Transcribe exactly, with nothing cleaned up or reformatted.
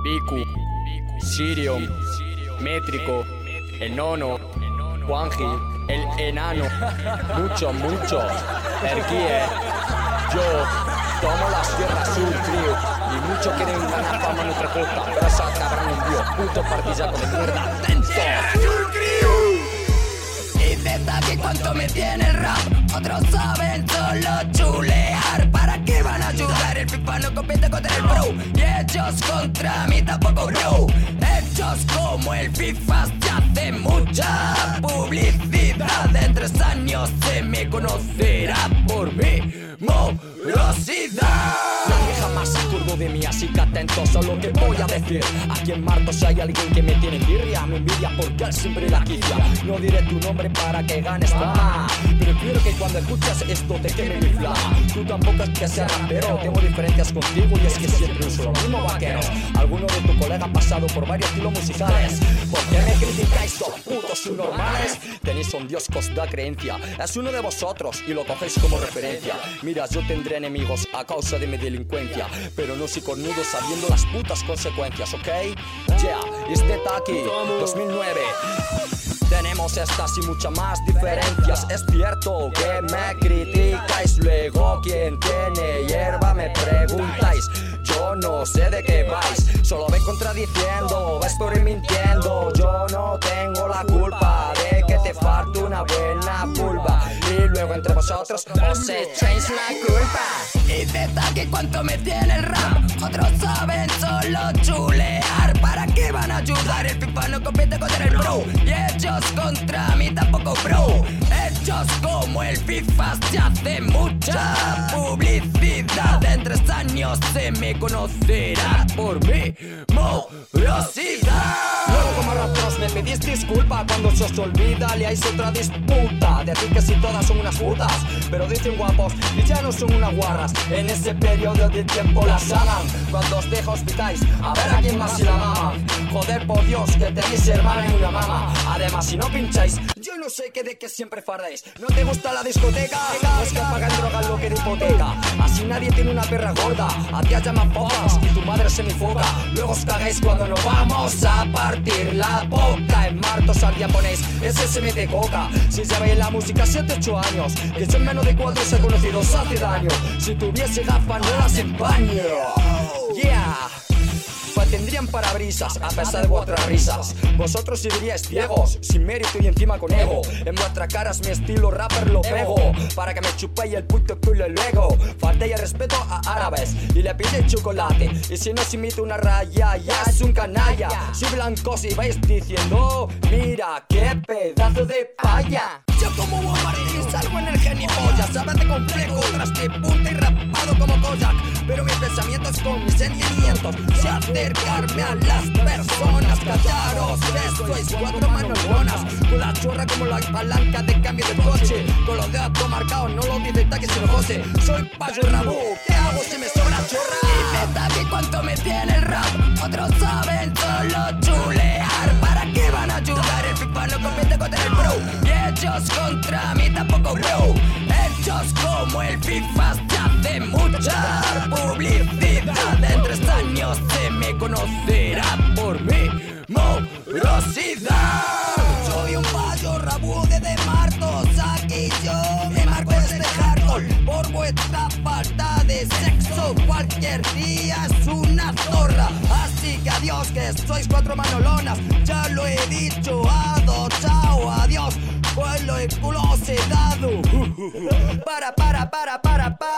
Biku, Sirium, Métrico, Enono, Juanji, el enano, mucho, mucho, Erguie, yo tomo la Sierra Sur, tío, y muchos quieren ganar fama en nuestra costa, pero esa cabrón un dios, puto partillaco de mierda, atento. Y neta que cuánto me tiene el rap, otros saben solo chulear. ¿Para qué van a ayudar? El FIFA no compite contra el pro, y ellos contra mí tampoco, bro. Ellos como el FIFA se hace mucha publicidad. En tres años se me conocerá por mi morosidad. Nadie jamás se acordó de mí, así que atentos a lo que voy a decir. Aquí en Martos hay alguien que me tiene envidia, me envidia porque él siempre la quicia. No diré tu nombre para que ganes fama, pero quiero que cuando escuchas esto te queme mi flama. Tú tampoco es que seas rapero, tengo diferencias contigo y es que siempre uso los mismos vaqueros. Alguno de tu colega ha pasado por varios estilos musicales. ¿Por qué me criticáis, todos putos subnormales? Tenéis un dios que os da creencia, es uno de vosotros y lo cogéis como referencia. Mira, yo tendré enemigos a causa de mi delincuencia, pero no soy cornudo sabiendo las putas consecuencias, ¿ok? Yeah, este Taki, dos mil nueve. Tenemos estas y muchas más diferencias. Es cierto que me criticáis, luego ¿quién tiene hierba? Me preguntáis. Yo no sé de qué vais, solo vais contradiciendo, vais por ir mintiendo. Yo no tengo la culpa de que te falte una buena vulva, y luego entre vosotros os echéis la culpa. Y neta que cuánto me tiene el rap, otros saben solo chulear. ¿Para qué van a ayudar? El FIFA no compite contra el pro, y ellos contra mí tampoco, bro. Ellos como el FIFA se hace mucha publicidad. En tres años se me conocerá por mi morosidad. Luego como raperos me pedís disculpa cuando se os olvida, leáis otra disputa. Decir que si todas son unas putas, pero dicen guapos y ya no son unas guarras. En ese periodo de tiempo las hagan, cuando os dejo hospitáis, a ver a quién más si la maman. Joder, por Dios, que tenéis hermana y una mama. Además, si no pincháis, yo no sé qué de qué siempre fardéis. ¿No te gusta la discoteca? No es que pagan drogas lo que de hipoteca. Así nadie tiene una perra gorda, a ti llaman pocas y tu madre se me foca. Luego os cagáis cuando nos vamos a partir la boca. En Martos al día ponéis ese S M de coca. Si sabéis la música siete ocho años, que yo en menos de cuatro ser conocidos hace daño. Si tuviese gafas no las empaño. Yeah. Pues tendrían parabrisas a pesar de vuestras risas. Vosotros iríais ciegos, sin mérito y encima con ego. En vuestras caras mi estilo rapper lo pego, para que me chupéis el puto culo luego. Faltéis el respeto a árabes y le pidéis chocolate, y si no os imito una raya ya es un canalla. Soy blancos y vais diciendo mira qué pedazo de paya. Yo como Wolverine salgo en el genipollas, sabes de complejo, tras que punta y rapado como Kojak. Pero mi pensamiento es con mis sentimientos, si acercarme a las personas. Callaros, que sois cuatro manolonas, con la chorra como la palanca de cambio de coche, con los dedos marcados, no lo dice el taque sino José. Soy Payo Rabú, ¿qué hago si me sobra chorra? Y neta que cuánto me tiene el rap, otros saben solo chulear. ¿Para qué van a ayudar? El FIFA no compite contra el pro, y ellos contra mí tampoco, bro. Ellos como el FIFA se hace mucha publicidad. En tres años se me conocerá por mi morosidad. Soy un Payo Rabú de Martos, aquí yo me marco este hardcore por vuestra falta de sexo. Cualquier día es una zorra, así que adiós, que sois cuatro manolonas. Ya lo he dicho, ado, chao, adiós. Pues lo he culo sedado. Para, para, para, para, para.